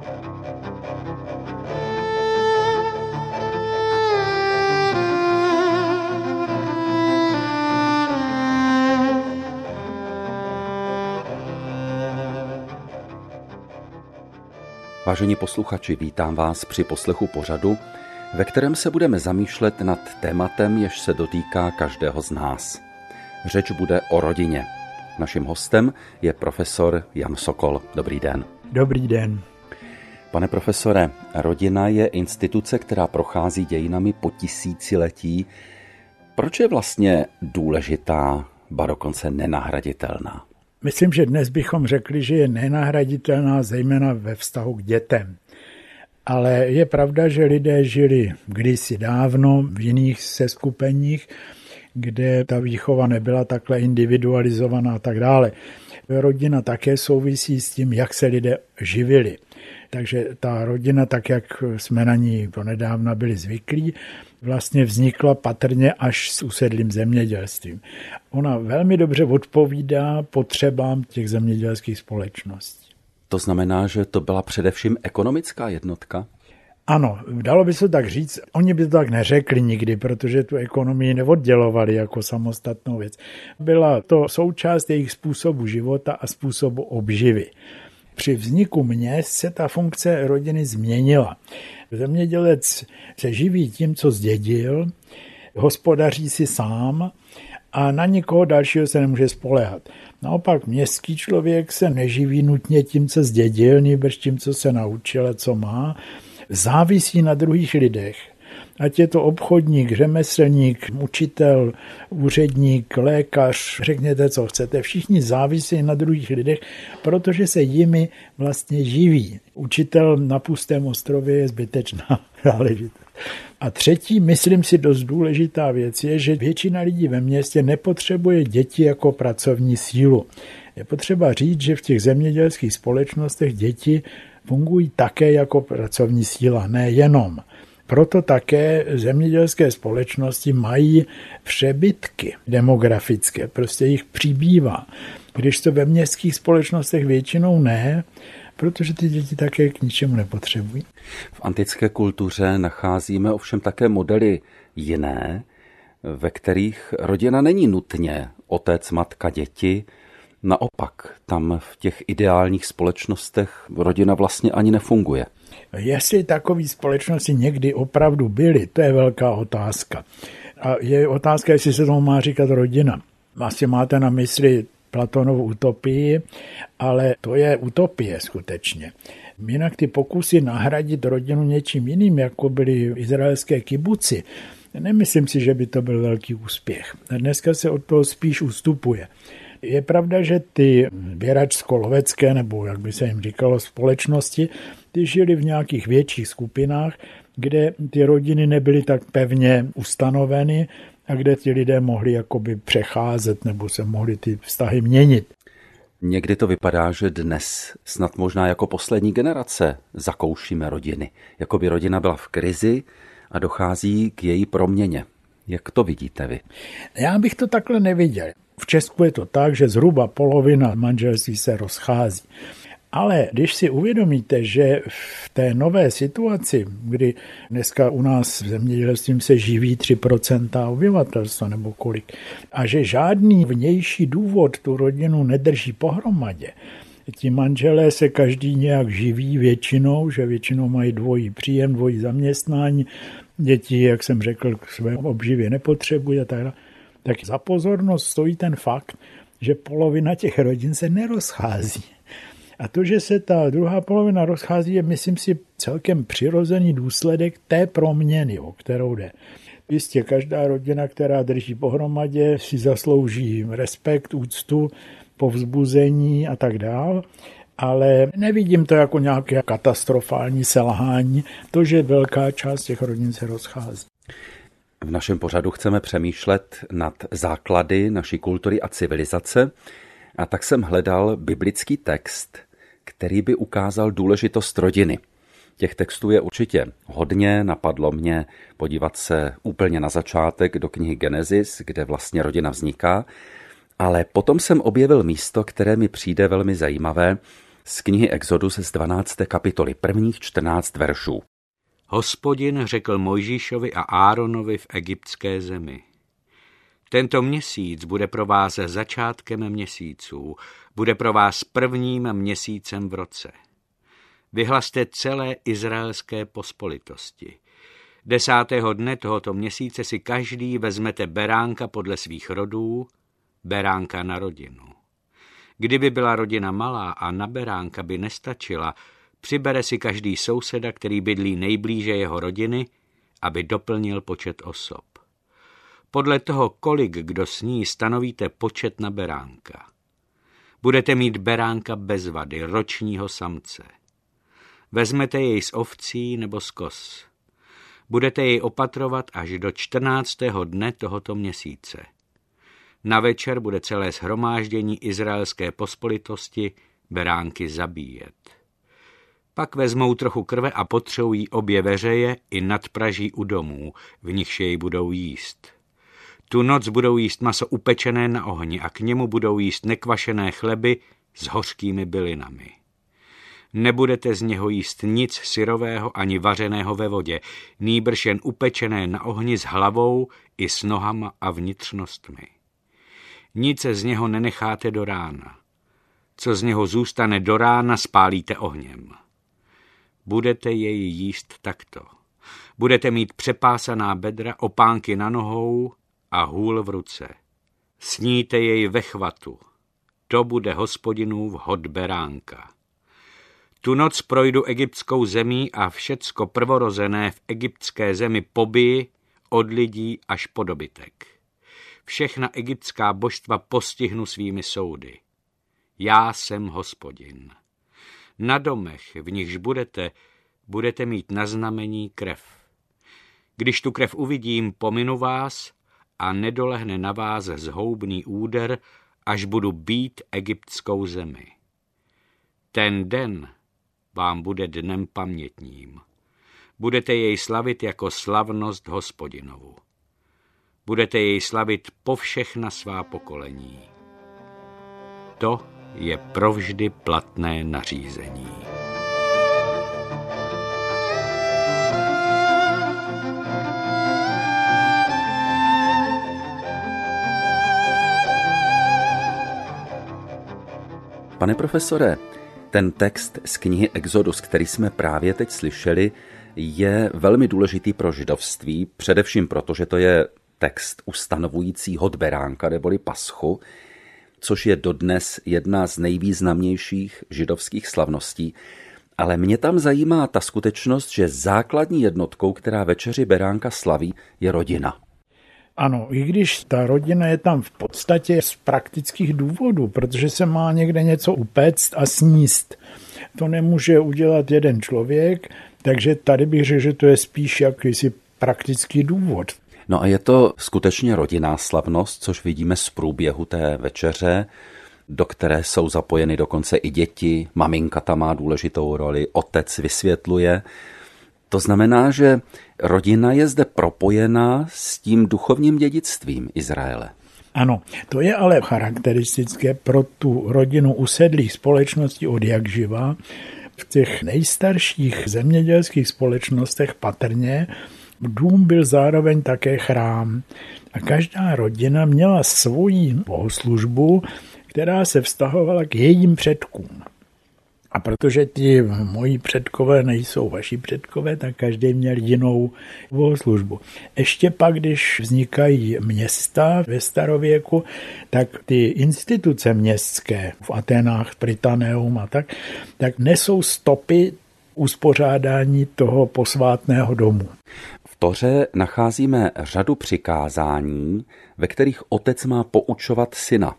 Vážení posluchači, vítám vás při poslechu pořadu, ve kterém se budeme zamýšlet nad tématem, jež se dotýká každého z nás. Řeč bude o rodině. Naším hostem je profesor Jan Sokol. Dobrý den. Dobrý den. Pane profesore, rodina je instituce, která prochází dějinami po tisíciletí. Proč je vlastně důležitá, ba dokonce nenahraditelná? Myslím, že dnes bychom řekli, že je nenahraditelná zejména ve vztahu k dětem. Ale je pravda, že lidé žili kdysi dávno v jiných seskupeních, kde ta výchova nebyla takhle individualizovaná a tak dále. Rodina také souvisí s tím, jak se lidé živili. Takže ta rodina, tak jak jsme na ní donedávna byli zvyklí, vlastně vznikla patrně až s usedlým zemědělstvím. Ona velmi dobře odpovídá potřebám těch zemědělských společností. To znamená, že to byla především ekonomická jednotka? Ano, dalo by se tak říct. Oni by to tak neřekli nikdy, protože tu ekonomii neoddělovali jako samostatnou věc. Byla to součást jejich způsobu života a způsobu obživy. Při vzniku měst se ta funkce rodiny změnila. Zemědělec se živí tím, co zdědil, hospodaří si sám a na nikoho dalšího se nemůže spoléhat. Naopak městský člověk se neživí nutně tím, co zdědil, nýbrž tím, co se naučil a co má. Závisí na druhých lidech. Ať je to obchodník, řemeslník, učitel, úředník, lékař, řekněte, co chcete. Všichni závisí na druhých lidech, protože se jimi vlastně živí. Učitel na pustém ostrově je zbytečná záležitost. A třetí, myslím si, dost důležitá věc je, že většina lidí ve městě nepotřebuje děti jako pracovní sílu. Je potřeba říct, že v těch zemědělských společnostech děti fungují také jako pracovní síla, ne jenom. Proto také zemědělské společnosti mají přebytky demografické, prostě jich přibývá. Když to ve městských společnostech většinou ne, protože ty děti také k ničemu nepotřebují. V antické kultuře nacházíme ovšem také modely jiné, ve kterých rodina není nutně otec, matka, děti. Naopak, tam v těch ideálních společnostech rodina vlastně ani nefunguje. Jestli takové společnosti někdy opravdu byly, to je velká otázka. A je otázka, jestli se tomu má říkat rodina. Asi máte na mysli Platonovu utopii, ale to je utopie skutečně. Jinak ty pokusy nahradit rodinu něčím jiným, jako byly izraelské kibuci, nemyslím si, že by to byl velký úspěch. Dneska se od toho spíš ustupuje. Je pravda, že ty běračsko-lovecké, nebo jak by se jim říkalo, společnosti, ty žili v nějakých větších skupinách, kde ty rodiny nebyly tak pevně ustanoveny a kde ti lidé mohli jakoby přecházet nebo se mohly ty vztahy měnit. Někdy to vypadá, že dnes snad možná jako poslední generace zakoušíme rodiny. Jako by rodina byla v krizi a dochází k její proměně. Jak to vidíte vy? Já bych to takhle neviděl. V Česku je to tak, že zhruba polovina manželství se rozchází. Ale když si uvědomíte, že v té nové situaci, kdy dneska u nás v zemědělství se živí 3% obyvatelstva nebo kolik, a že žádný vnější důvod tu rodinu nedrží pohromadě, ti manželé se každý nějak živí většinou, že většinou mají dvojí příjem, dvojí zaměstnání, děti, jak jsem řekl, k své obživě nepotřebují a tak za pozornost stojí ten fakt, že polovina těch rodin se nerozchází. A to, že se ta druhá polovina rozchází, je, myslím si, celkem přirozený důsledek té proměny, o kterou jde. Jistě, každá rodina, která drží pohromadě, si zaslouží respekt, úctu, povzbuzení a tak dál, ale nevidím to jako nějaké katastrofální selhání, to, že velká část těch rodin se rozchází. V našem pořadu chceme přemýšlet nad základy naší kultury a civilizace, a tak jsem hledal biblický text, který by ukázal důležitost rodiny. Těch textů je určitě hodně, napadlo mě podívat se úplně na začátek do knihy Genesis, kde vlastně rodina vzniká, ale potom jsem objevil místo, které mi přijde velmi zajímavé, z knihy Exodus z 12. kapitoly, prvních 14 veršů. Hospodin řekl Mojžíšovi a Áronovi v egyptské zemi. Tento měsíc bude pro vás začátkem měsíců, bude pro vás prvním měsícem v roce. Vyhlaste celé izraelské pospolitosti. 10. dne tohoto měsíce si každý vezmete beránka podle svých rodů, beránka na rodinu. Kdyby byla rodina malá a na beránka by nestačila, přibere si každý souseda, který bydlí nejblíže jeho rodiny, aby doplnil počet osob. Podle toho, kolik kdo sní, stanovíte počet na beránka. Budete mít beránka bez vady, ročního samce. Vezmete jej z ovcí nebo z koz. Budete jej opatrovat až do 14. dne tohoto měsíce. Na večer bude celé shromáždění izraelské pospolitosti beránky zabíjet. Pak vezmou trochu krve a potřou jí obě veřeje i nadpraží u domů, v nichž jej budou jíst. Tu noc budou jíst maso upečené na ohni a k němu budou jíst nekvašené chleby s hořkými bylinami. Nebudete z něho jíst nic syrového ani vařeného ve vodě, nýbrž jen upečené na ohni s hlavou i s nohama a vnitřnostmi. Nic z něho nenecháte do rána. Co z něho zůstane do rána, spálíte ohněm. Budete jej jíst takto. Budete mít přepásaná bedra, opánky na nohou a hůl v ruce. Sníte jej ve chvatu. To bude Hospodinův hod beránka. Tu noc projdu egyptskou zemí a všecko prvorozené v egyptské zemi pobiji od lidí až po dobytek. Všechna egyptská božstva postihnu svými soudy. Já jsem Hospodin. Na domech, v nichž budete mít na znamení krev. Když tu krev uvidím, pominu vás a nedolehne na vás zhoubný úder, až budu bít egyptskou zemi. Ten den vám bude dnem pamětním. Budete jej slavit jako slavnost Hospodinovu. Budete jej slavit po všechna svá pokolení. To je provždy platné nařízení. Pane profesore, ten text z knihy Exodus, který jsme právě teď slyšeli, je velmi důležitý pro židovství, především proto, že to je text ustanovující hod beránka neboli paschu, což je dodnes jedna z nejvýznamnějších židovských slavností. Ale mě tam zajímá ta skutečnost, že základní jednotkou, která večeři beránka slaví, je rodina. Ano, i když ta rodina je tam v podstatě z praktických důvodů, protože se má někde něco upéct a sníst. To nemůže udělat jeden člověk, takže tady bych řekl, že to je spíš jakýsi praktický důvod. No a je to skutečně rodinná slavnost, což vidíme z průběhu té večeře, do které jsou zapojeny dokonce i děti, maminka tam má důležitou roli, otec vysvětluje. To znamená, že rodina je zde propojená s tím duchovním dědictvím Izraele. Ano, to je ale charakteristické pro tu rodinu usedlých společností od jak živa. V těch nejstarších zemědělských společnostech patrně dům byl zároveň také chrám. A každá rodina měla svoji bohoslužbu, která se vztahovala k jejím předkům. A protože ti moji předkové nejsou vaši předkové, tak každý měl jinou bohoslužbu. Ještě pak, když vznikají města ve starověku, tak ty instituce městské v Aténách, Prytaneum a tak nesou stopy uspořádání toho posvátného domu. V Toře nacházíme řadu přikázání, ve kterých otec má poučovat syna.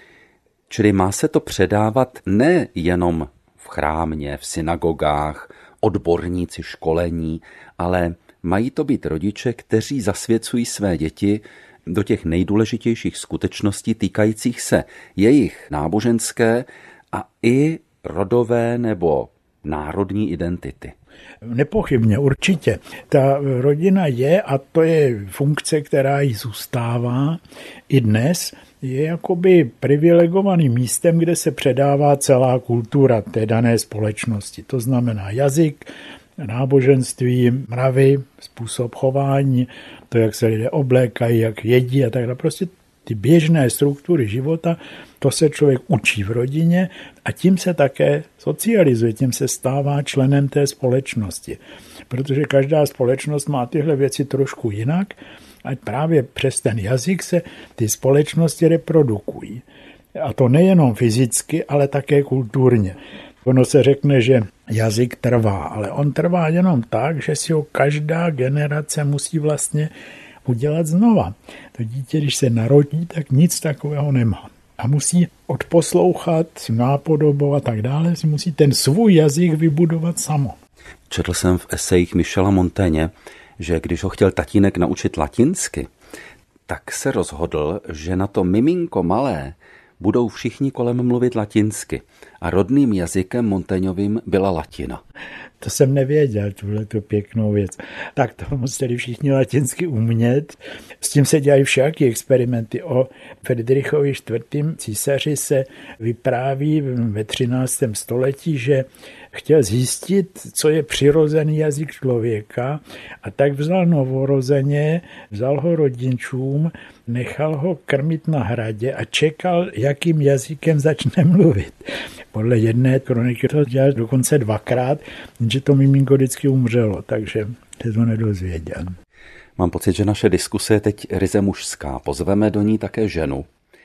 Čili má se to předávat nejenom v chrámě, v synagogách, odborníci, školení, ale mají to být rodiče, kteří zasvěcují své děti do těch nejdůležitějších skutečností týkajících se jejich náboženské a i rodové nebo národní identity. Nepochybně, určitě. Ta rodina je, a to je funkce, která jí zůstává i dnes, je jakoby privilegovaným místem, kde se předává celá kultura té dané společnosti. To znamená jazyk, náboženství, mravy, způsob chování, to, jak se lidé oblékají, jak jedí a tak dále. Prostě ty běžné struktury života, to se člověk učí v rodině a tím se také socializuje, tím se stává členem té společnosti. Protože každá společnost má tyhle věci trošku jinak a právě přes ten jazyk se ty společnosti reprodukují. A to nejenom fyzicky, ale také kulturně. Ono se řekne, že jazyk trvá, ale on trvá jenom tak, že si ho každá generace musí vlastně udělat znova. To dítě, když se narodí, tak nic takového nemá. A musí odposlouchat, nápodobovat a tak dále, si musí ten svůj jazyk vybudovat samo. Četl jsem v esejích Michela Montaigne, že když ho chtěl tatínek naučit latinsky, tak se rozhodl, že na to miminko malé budou všichni kolem mluvit latinsky a rodným jazykem Montaignovým byla latina. To jsem nevěděl, tuhletu pěknou věc. Tak to museli všichni latinsky umět. S tím se dělají všaký experimenty. O Friedrichovi IV. Císaři se vypráví ve 13. století, že chtěl zjistit, co je přirozený jazyk člověka a tak vzal novorozeně, vzal ho rodičům, nechal ho krmit na hradě a čekal, jakým jazykem začne mluvit. Podle jedné kroniky to dělal dokonce 2krát, že to miminko vždycky umřelo, takže se to nedozvěděl. Mám pocit, že naše diskuse je teď ryze mužská. Pozveme do ní také ženu.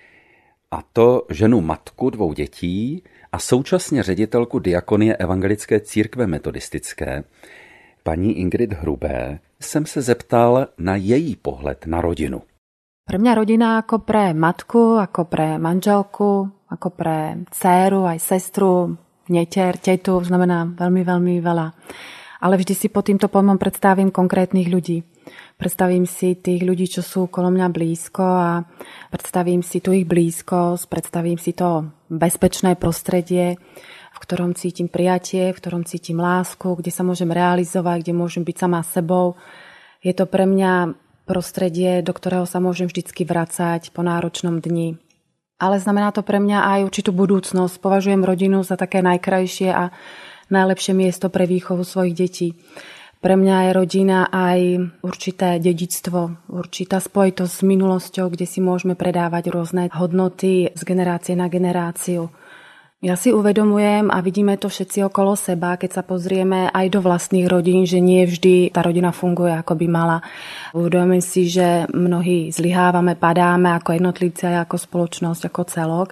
A to ženu matku 2 dětí a současně ředitelku diakonie Evangelické církve metodistické, paní Ingrid Hrubé, jsem se zeptal na její pohled na rodinu. Pre mňa rodina ako pre matku, ako pre manželku, ako pre dcéru, aj sestru, netier, tetu, znamená veľmi, veľmi veľa. Ale vždy si pod týmto pojmom predstavím konkrétnych ľudí. Predstavím si tých ľudí, čo sú okolo mňa blízko a predstavím si tu ich blízkosť, predstavím si to bezpečné prostredie, v ktorom cítim prijatie, v ktorom cítim lásku, kde sa môžem realizovať, kde môžem byť sama sebou. Je to pre mňa prostredie, do ktorého sa môžem vždycky vracať po náročnom dni. Ale znamená to pre mňa aj určitú budúcnosť. Považujem rodinu za také najkrajšie a najlepšie miesto pre výchovu svojich detí. Pre mňa je rodina aj určité dedičstvo, určitá spojitosť s minulosťou, kde si môžeme predávať rôzne hodnoty z generácie na generáciu. Ja si uvedomujem a vidíme to všetci okolo seba, keď sa pozrieme aj do vlastných rodín, že nie vždy tá rodina funguje, ako by mala. Uvedomujem si, že mnohí zlyhávame, padáme ako jednotlivci, ako spoločnosť, ako celok.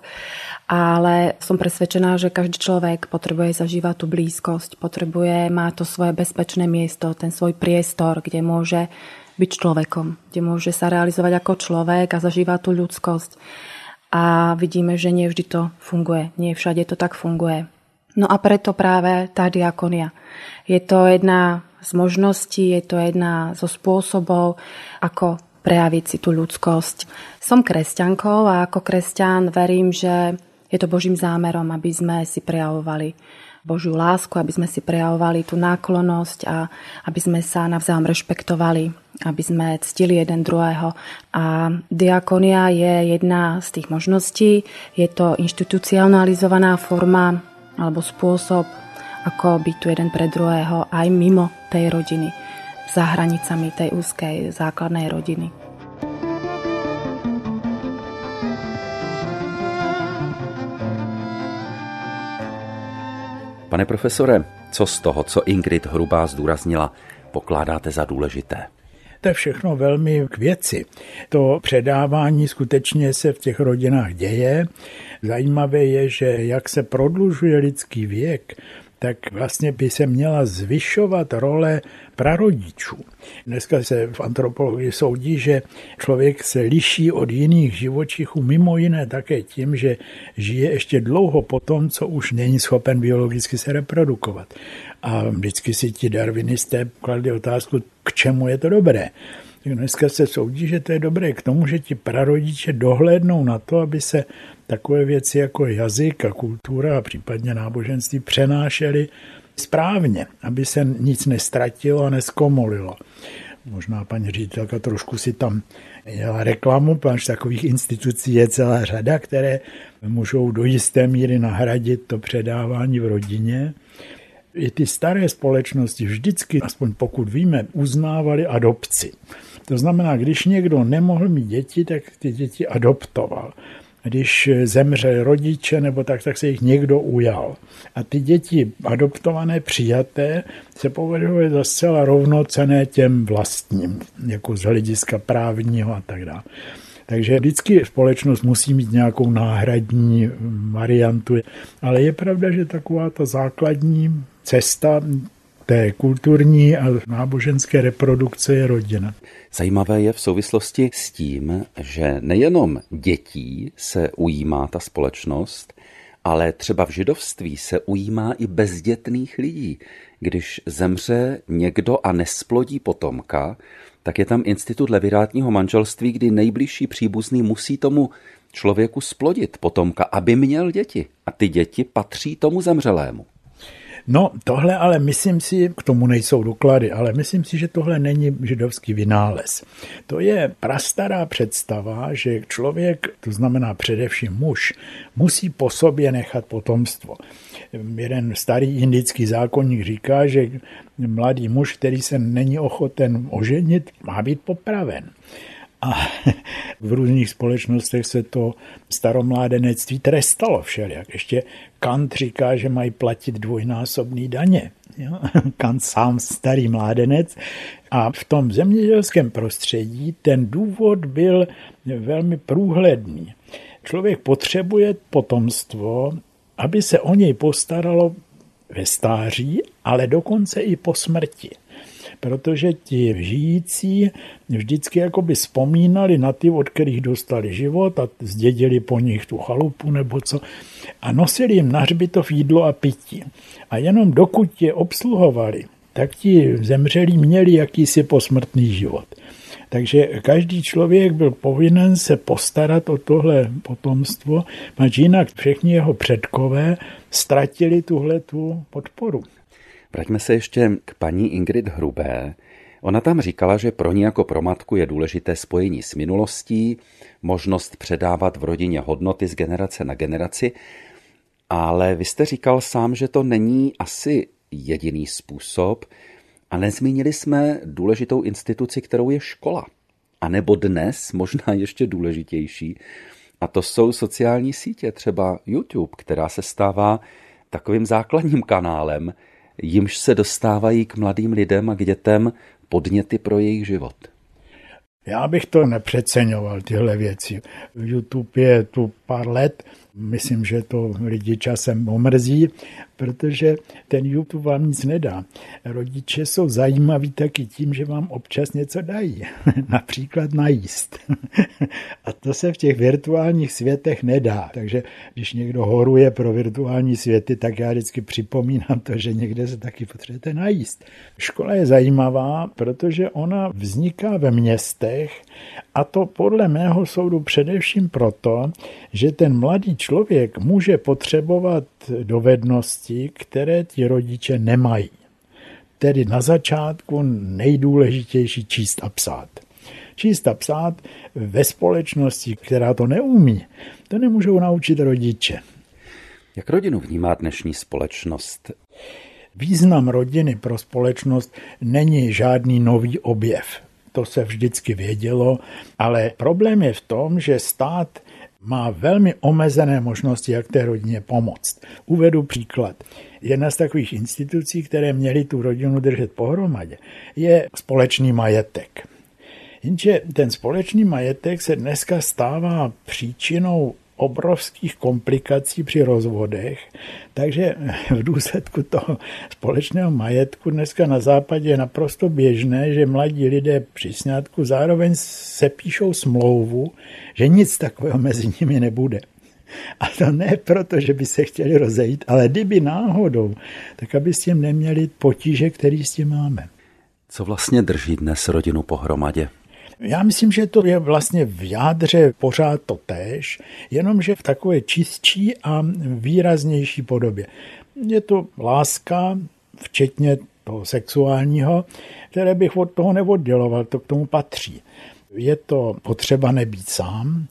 Ale som presvedčená, že každý človek potrebuje zažívať tú blízkosť, potrebuje mať to svoje bezpečné miesto, ten svoj priestor, kde môže byť človekom, kde môže sa realizovať ako človek a zažívať tú ľudskosť. A vidíme, že nie vždy to funguje, nie všade to tak funguje. No a preto práve tá diakonia. Je to jedna z možností, je to jedna zo spôsobov, ako prejaviť si tú ľudskosť. Som kresťankou a ako kresťan verím, že je to Božím zámerom, aby sme si prejavovali Božiu lásku, aby sme si prejavovali tú náklonnosť a aby sme sa navzájom rešpektovali, aby sme ctili jeden druhého. A diakonia je jedna z tých možností. Je to inštitucionalizovaná forma alebo spôsob, ako byť tu jeden pre druhého aj mimo tej rodiny, za hranicami tej úzkej základnej rodiny. Pane profesore, co z toho, co Ingrid Hrubá zdůraznila, pokládáte za důležité? To je všechno velmi k věci. To předávání skutečně se v těch rodinách děje. Zajímavé je, že jak se prodlužuje lidský věk, tak vlastně by se měla zvyšovat role prarodičů. Dneska se v antropologii soudí, že člověk se liší od jiných živočichů, mimo jiné také tím, že žije ještě dlouho po tom, co už není schopen biologicky se reprodukovat. A vždycky si ti darwinisté kladli otázku, k čemu je to dobré. Dneska se soudí, že to je dobré k tomu, že ti prarodiče dohlédnou na to, aby se takové věci jako jazyk a kultura a případně náboženství přenášely správně, aby se nic nestratilo a neskomolilo. Možná paní ředitelka trošku si tam dělá reklamu, protože takových institucí je celá řada, které můžou do jisté míry nahradit to předávání v rodině. I ty staré společnosti vždycky, aspoň pokud víme, uznávaly adopci. To znamená, když někdo nemohl mít děti, tak ty děti adoptoval. Když zemřeli rodiče, nebo tak se jich někdo ujal. A ty děti adoptované, přijaté, se považovaly za zcela rovnocenné těm vlastním, jako z hlediska právního a tak dále. Takže vždycky společnost musí mít nějakou náhradní variantu. Ale je pravda, že taková ta základní cesta té kulturní a náboženské reprodukce je rodina. Zajímavé je v souvislosti s tím, že nejenom dětí se ujímá ta společnost, ale třeba v židovství se ujímá i bezdětných lidí. Když zemře někdo a nesplodí potomka, tak je tam institut levirátního manželství, kdy nejbližší příbuzný musí tomu člověku splodit potomka, aby měl děti. A ty děti patří tomu zemřelému. No tohle ale myslím si, k tomu nejsou doklady, ale myslím si, že tohle není židovský vynález. To je prastará představa, že člověk, to znamená především muž, musí po sobě nechat potomstvo. Jeden starý indický zákonník říká, že mladý muž, který se není ochoten oženit, má být popraven. A v různých společnostech se to staromládenectví trestalo všelijak. Ještě Kant říká, že mají platit dvojnásobný daně. Kant sám starý mládenec. A v tom zemědělském prostředí ten důvod byl velmi průhledný. Člověk potřebuje potomstvo, aby se o něj postaralo ve stáří, ale dokonce i po smrti. Protože ti žijící vždycky jakoby vzpomínali na ty, od kterých dostali život a zdědili po nich tu chalupu nebo co a nosili jim na hřbitov jídlo a pití. A jenom dokud je obsluhovali, tak ti zemřelí měli jakýsi posmrtný život. Takže každý člověk byl povinen se postarat o tohle potomstvo, protože jinak všichni jeho předkové ztratili tuhletu podporu. Vraťme se ještě k paní Ingrid Hrubé. Ona tam říkala, že pro ní jako pro matku je důležité spojení s minulostí, možnost předávat v rodině hodnoty z generace na generaci, ale vy jste říkal sám, že to není asi jediný způsob a nezmínili jsme důležitou instituci, kterou je škola. A nebo dnes možná ještě důležitější, a to jsou sociální sítě, třeba YouTube, která se stává takovým základním kanálem, jimž se dostávají k mladým lidem a k dětem podněty pro jejich život. Já bych to nepřeceňoval, tyhle věci. YouTube je tu pár let, myslím, že to lidi časem omrzí, protože ten YouTube vám nic nedá. Rodiče jsou zajímaví taky tím, že vám občas něco dají, například najíst. A to se v těch virtuálních světech nedá. Takže když někdo horuje pro virtuální světy, tak já vždycky připomínám to, že někde se taky potřebujete najíst. Škola je zajímavá, protože ona vzniká ve městech a to podle mého soudu především proto, že ten mladý člověk může potřebovat dovednosti, které ti rodiče nemají. Tedy na začátku nejdůležitější číst a psát. Číst a psát ve společnosti, která to neumí, to nemůžou naučit rodiče. Jak rodinu vnímá dnešní společnost? Význam rodiny pro společnost není žádný nový objev. To se vždycky vědělo, ale problém je v tom, že stát má velmi omezené možnosti, jak té rodině pomoct. Uvedu příklad. Jedna z takových institucí, které měly tu rodinu držet pohromadě, je společný majetek. Jenže ten společný majetek se dneska stává příčinou obrovských komplikací při rozvodech, takže v důsledku toho společného majetku dneska na západě je naprosto běžné, že mladí lidé při sňatku zároveň se píšou smlouvu, že nic takového mezi nimi nebude. A to ne proto, že by se chtěli rozejít, ale kdyby náhodou, tak aby s tím neměli potíže, který s tím máme. Co vlastně drží dnes rodinu pohromadě? Já myslím, že to je vlastně v jádře pořád to též, jenomže v takové čistší a výraznější podobě. Je to láska, včetně toho sexuálního, které bych od toho neodděloval, to k tomu patří. Je to potřeba nebýt sám,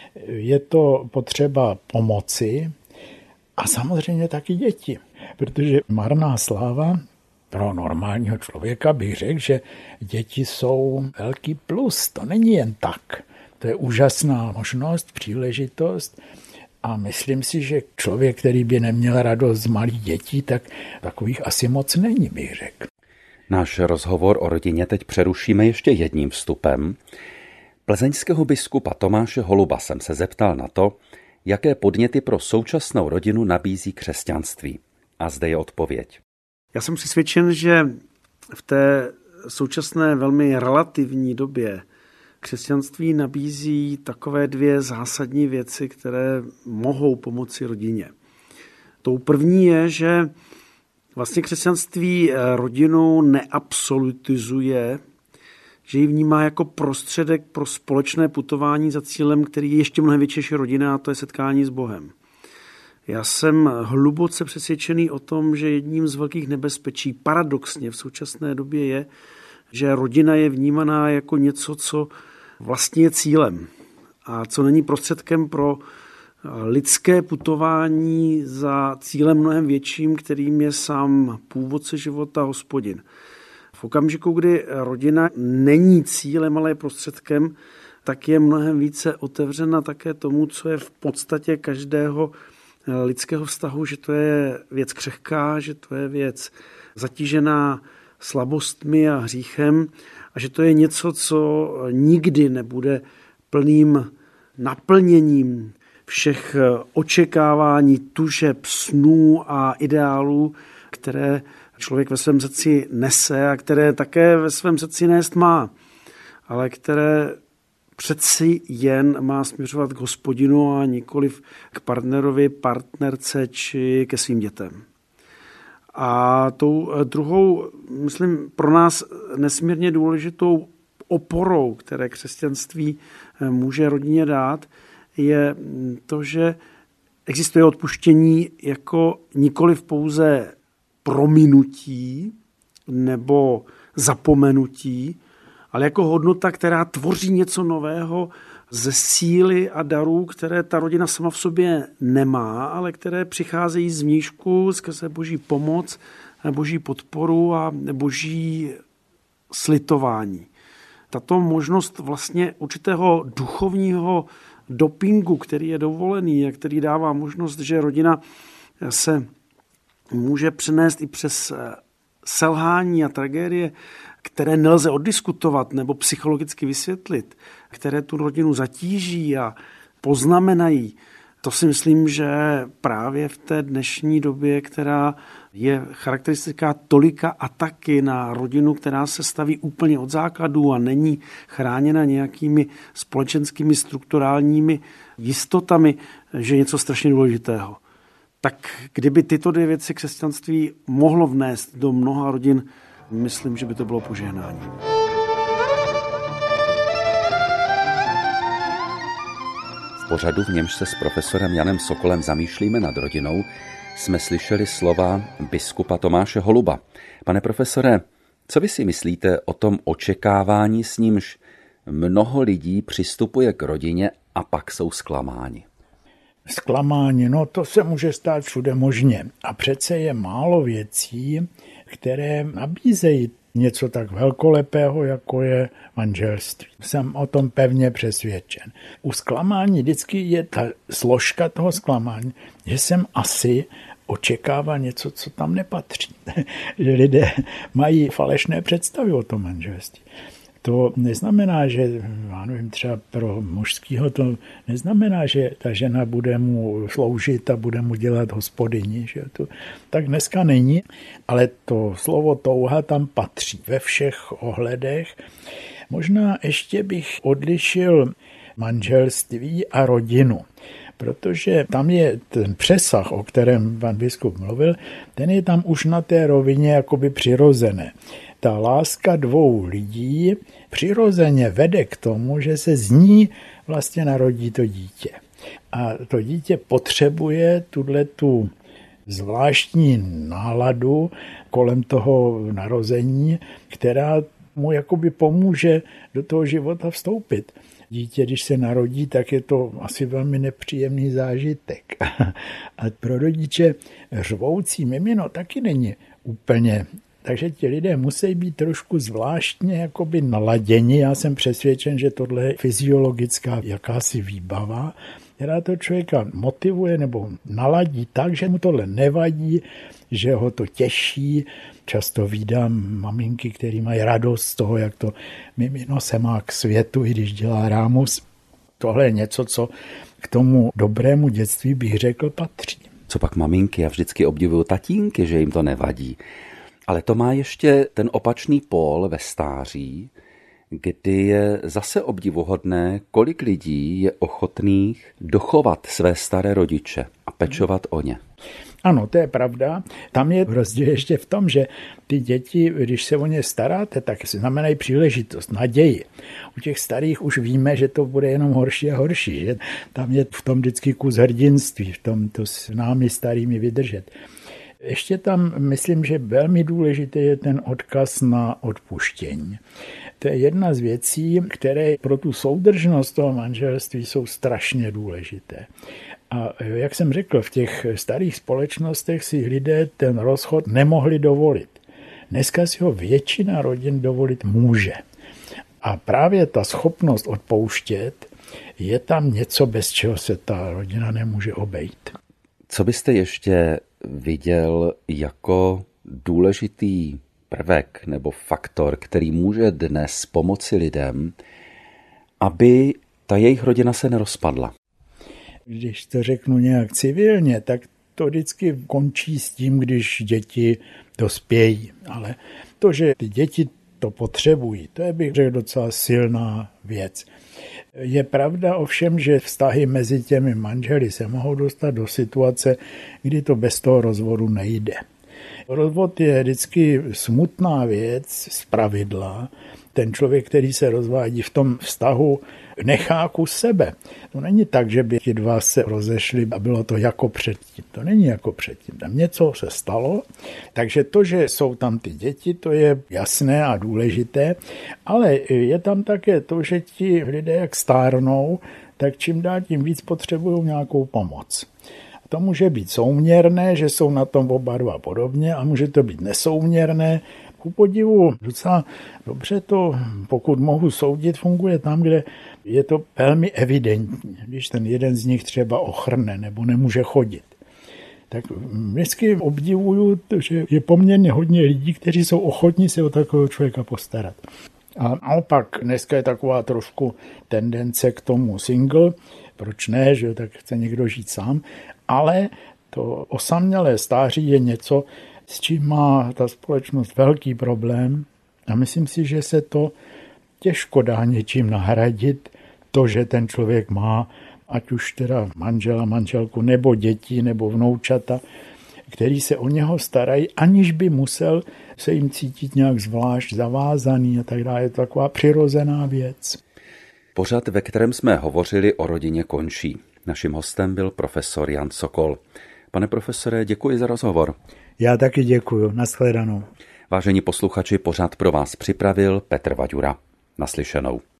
je to potřeba pomoci a samozřejmě taky děti, protože marná sláva pro normálního člověka bych řekl, že děti jsou velký plus, to není jen tak. To je úžasná možnost, příležitost a myslím si, že člověk, který by neměl radost z malých dětí, tak takových asi moc není, bych řekl. Náš rozhovor o rodině teď přerušíme ještě jedním vstupem. Plzeňského biskupa Tomáše Holuba jsem se zeptal na to, jaké podněty pro současnou rodinu nabízí křesťanství. A zde je odpověď. Já jsem přesvědčen, že v té současné velmi relativní době křesťanství nabízí takové dvě zásadní věci, které mohou pomoci rodině. Tou první je, že vlastně křesťanství rodinu neabsolutizuje, že ji vnímá jako prostředek pro společné putování za cílem, který je ještě mnohem větší rodina, a to je setkání s Bohem. Já jsem hluboce přesvědčený o tom, že jedním z velkých nebezpečí paradoxně v současné době je, že rodina je vnímaná jako něco, co vlastně je cílem a co není prostředkem pro lidské putování za cílem mnohem větším, kterým je sám původce života, Hospodin. V okamžiku, kdy rodina není cílem, ale je prostředkem, tak je mnohem více otevřena také tomu, co je v podstatě každého lidského vztahu, že to je věc křehká, že to je věc zatížená slabostmi a hříchem a že to je něco, co nikdy nebude plným naplněním všech očekávání, tužeb, snů a ideálů, které člověk ve svém srdci nese a které také ve svém srdci nést má, ale které přeci jen má směřovat k Hospodinu a nikoliv k partnerovi, partnerce či ke svým dětem. A tou druhou, myslím, pro nás nesmírně důležitou oporou, které křesťanství může rodině dát, je to, že existuje odpuštění jako nikoliv pouze prominutí nebo zapomenutí, ale jako hodnota, která tvoří něco nového ze síly a darů, které ta rodina sama v sobě nemá, ale které přicházejí z vnějšku skrze boží pomoc, boží podporu a boží slitování. Tato možnost vlastně určitého duchovního dopingu, který je dovolený a který dává možnost, že rodina se může přenést i přes selhání a tragédie, které nelze oddiskutovat nebo psychologicky vysvětlit, které tu rodinu zatíží a poznamenají. To si myslím, že právě v té dnešní době, která je charakteristická tolika ataky na rodinu, která se staví úplně od základů a není chráněna nějakými společenskými strukturálními jistotami, že je něco strašně důležitého. Tak kdyby tyto dvě věci křesťanství mohlo vnést do mnoha rodin, myslím, že by to bylo požehnání. V pořadu, v němž se s profesorem Janem Sokolem zamýšlíme nad rodinou, jsme slyšeli slova biskupa Tomáše Holuba. Pane profesore, co vy si myslíte o tom očekávání, s nímž mnoho lidí přistupuje k rodině a pak jsou zklamáni? Zklamání, no to se může stát všude možně. A přece je málo věcí, které nabízejí něco tak velkolepého, jako je manželství. Jsem o tom pevně přesvědčen. U zklamání vždycky je ta složka toho zklamání, že jsem asi očekával něco, co tam nepatří. Že lidé mají falešné představy o tom manželství. To neznamená, že, já nevím, třeba pro mužského to neznamená, že ta žena bude mu sloužit a bude mu dělat hospodyni. Že to tak dneska není, ale to slovo touha tam patří ve všech ohledech. Možná ještě bych odlišil manželství a rodinu, protože tam je ten přesah, o kterém pan biskup mluvil, ten je tam už na té rovině jakoby přirozené. Ta láska dvou lidí přirozeně vede k tomu, že se z ní vlastně narodí to dítě. A to dítě potřebuje tu zvláštní náladu kolem toho narození, která mu jakoby pomůže do toho života vstoupit. Dítě, když se narodí, tak je to asi velmi nepříjemný zážitek. A pro rodiče řvoucí mimino taky není úplně. Takže ti lidé musí být trošku zvláštně jakoby naladěni. Já jsem přesvědčen, že tohle je fyziologická jakási výbava, která to člověka motivuje nebo naladí tak, že mu tohle nevadí, že ho to těší. Často vídám maminky, které mají radost z toho, jak to mimino se má k světu, i když dělá rámus. Tohle je něco, co k tomu dobrému dětství bych řekl patří. Co pak maminky? Já vždycky obdivuju tatínky, že jim to nevadí. Ale to má ještě ten opačný pól ve stáří, kdy je zase obdivuhodné, kolik lidí je ochotných dochovat své staré rodiče a pečovat o ně. Ano, to je pravda. Tam je rozdíl ještě v tom, že ty děti, když se o ně staráte, tak znamenají příležitost, naději. U těch starých už víme, že to bude jenom horší a horší. Že tam je v tom vždycky kus hrdinství, v tom to s námi starými vydržet. Ještě tam myslím, že velmi důležitý je ten odkaz na odpuštění. To je jedna z věcí, které pro tu soudržnost toho manželství jsou strašně důležité. A jak jsem řekl, v těch starých společnostech si lidé ten rozchod nemohli dovolit. Dneska si ho většina rodin dovolit může. A právě ta schopnost odpouštět je tam něco, bez čeho se ta rodina nemůže obejít. Co byste ještě viděl jako důležitý prvek nebo faktor, který může dnes pomoci lidem, aby ta jejich rodina se nerozpadla? Když to řeknu nějak civilně, tak to vždycky končí s tím, když děti dospějí. Ale to, že ty děti to potřebují, to je, bych řekl, docela silná věc. Je pravda ovšem, že vztahy mezi těmi manželi se mohou dostat do situace, kdy to bez toho rozvodu nejde. Rozvod je vždycky smutná věc zpravidla. Ten člověk, který se rozvádí v tom vztahu, nechá kus sebe. To není tak, že by ti dva se rozešli a bylo to jako předtím. To není jako předtím. Tam něco se stalo, takže to, že jsou tam ty děti, to je jasné a důležité, ale je tam také to, že ti lidé jak stárnou, tak čím dál tím víc potřebují nějakou pomoc. To může být souměrné, že jsou na tom oba dva podobně, a může to být nesouměrné. Ku podivu docela dobře to, pokud mohu soudit, funguje tam, kde je to velmi evidentní. Když ten jeden z nich třeba ochrne nebo nemůže chodit. Tak vždycky obdivuju, že je poměrně hodně lidí, kteří jsou ochotní se o takového člověka postarat. A naopak dneska je taková trošku tendence k tomu single. Proč ne, že tak chce někdo žít sám. Ale to osamělé stáří je něco, s čím má ta společnost velký problém. A myslím si, že se to těžko dá něčím nahradit. To, že ten člověk má, ať už teda manžela, manželku, nebo děti, nebo vnoučata, který se o něho starají, aniž by musel se jim cítit nějak zvlášť zavázaný a tak dále. Je to taková přirozená věc. Pořad, ve kterém jsme hovořili o rodině, končí. Naším hostem byl profesor Jan Sokol. Pane profesore, děkuji za rozhovor. Já taky děkuji. Nashledanou. Vážení posluchači, pořad pro vás připravil Petr Vaďura. Naslyšenou.